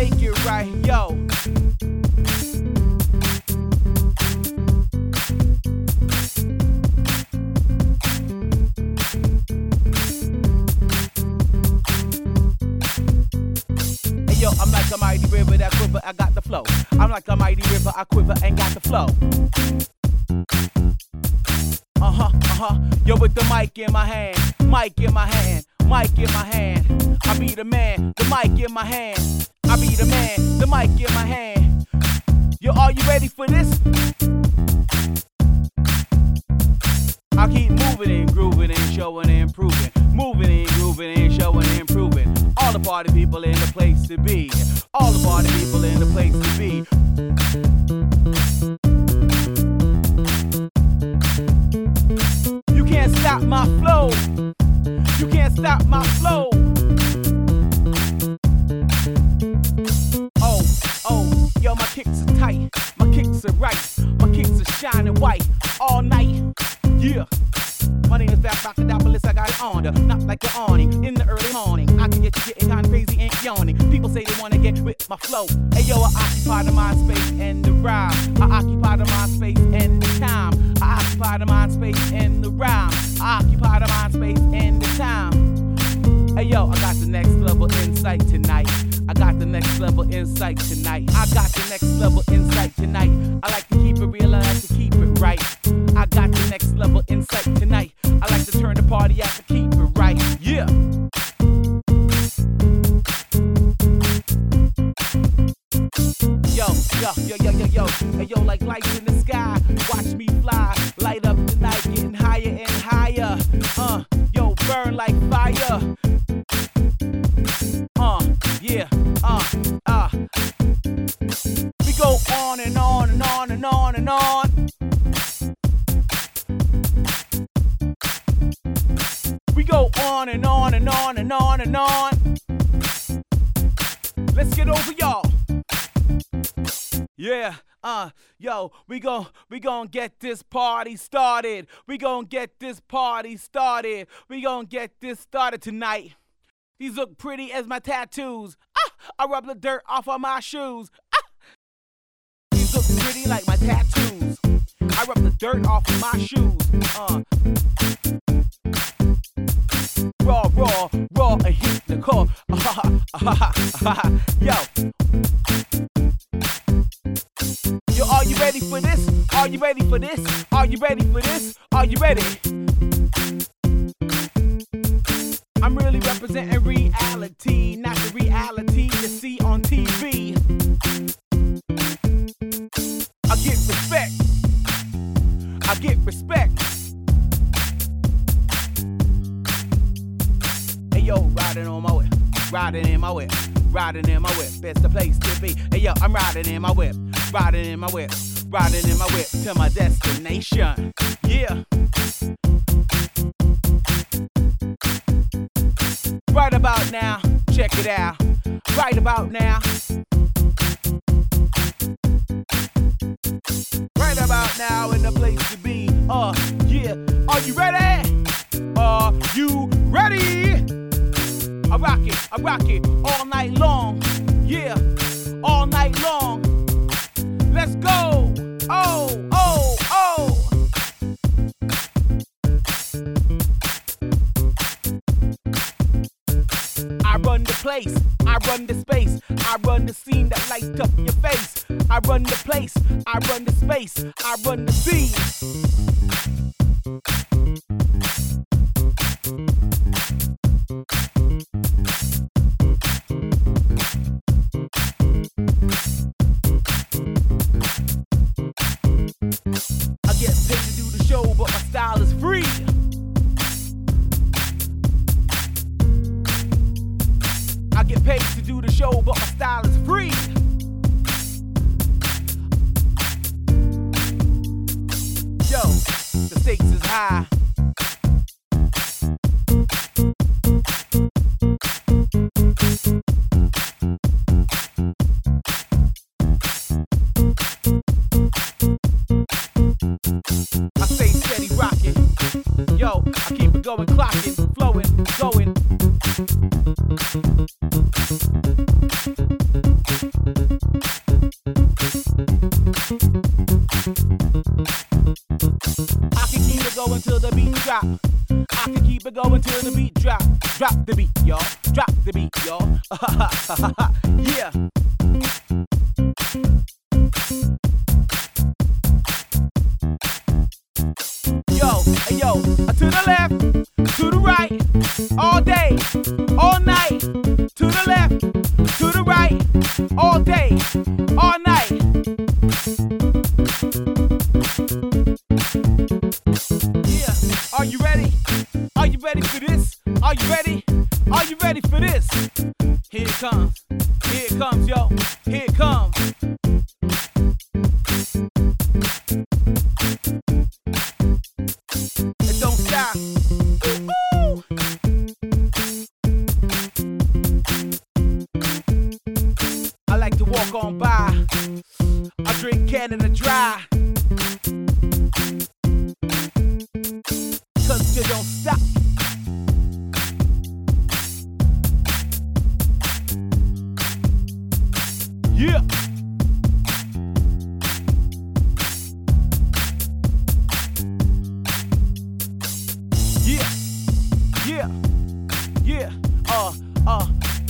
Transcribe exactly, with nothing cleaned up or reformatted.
make it right, yo. Hey yo, I'm like a mighty river that quiver, I got the flow. I'm like a mighty river, I quiver and got the flow. Uh-huh, uh-huh, yo, with the mic in my hand, mic in my hand, mic in my hand. I be the man, the mic in my hand. I be the man, the mic in my hand. Yo, are you ready for this? I keep moving and grooving and showing and improving. Moving and grooving and showing and improving. All the party people in the place to be. All the party people in the place to be. You can't stop my flow. You can't stop my flow. Oh, oh, yo, my kicks are tight. My kicks are right. My kicks are shining white all night. Yeah. My name is Fat Rockadopolis, I got it on the not like an awning in the early morning. I can get you getting kinda crazy and yawning. People say they wanna get with my flow. Hey yo, I occupy the mind space and the rhyme. I occupy the mind space and the time. I occupy the mind space and the rhyme. I occupy the mind space and the time. Hey yo, I got the next level insight tonight. I got the next level insight tonight. I got the next level insight tonight. I like to keep it real, I like to keep it right. I got the next level insight tonight. I like to turn the party out to keep it right. Yeah. Yo, yo, yo, yo, yo, yo. Hey yo, like lights in the sky. Watch me fly. Light up the night, getting higher and higher. Uh, yo, burn like fire. Uh, yeah, uh, uh. We go on and on and on and on and on. We go on and on and on and on and on. Let's get over y'all. Yeah, uh, yo, we gon' we gon' get this party started. We gon' get this party started. We gon' get this started tonight. These look pretty as my tattoos. Ah, I rub the dirt off of my shoes. Ah, these look pretty like my tattoos. I rub the dirt off of my shoes. Uh. Raw, raw, raw, and hit the core. Yo. Yo, are you ready for this? Are you ready for this? Are you ready for this? Are you ready? I'm really representing reality, not the reality you see on T V. I get respect. I get respect. Hey yo, riding on my whip, riding in my whip, riding in my whip. It's the place to be. Hey yo, I'm riding in my whip, riding in my whip, riding in my whip to my destination. Yeah. Right about now, check it out. Right about now. Right about now in the place to be. Uh, yeah. Are you ready? Are you ready? I rock it, I rock it all night long. Yeah, all night long. Let's go. Oh, oh, oh. I run the place, I run the space, I run the scene that lights up your face. I run the place, I run the space, I run the scene. I get paid to do the show, but my style is free. I get paid to do the show, but my style is free. Yo, the stakes is high. I stay steady rocking. Yo, I keep it going, clocking, flowing, going. drop. I can keep it going till the beat drop. Drop the beat, y'all. Drop the beat, y'all. Yeah. Yo, hey yo, to the left, to the right, all day, all night. To the left, to the right, all day, all night. Yeah, are you ready? Are you ready for this? Are you ready? Are you ready for this? Here it comes, here it comes, yo, here it comes. It don't stop. Ooh. I like to walk on by. I drink Canada Dry. Cause you don't stop. Yeah. Yeah. Yeah. Yeah. Uh, uh,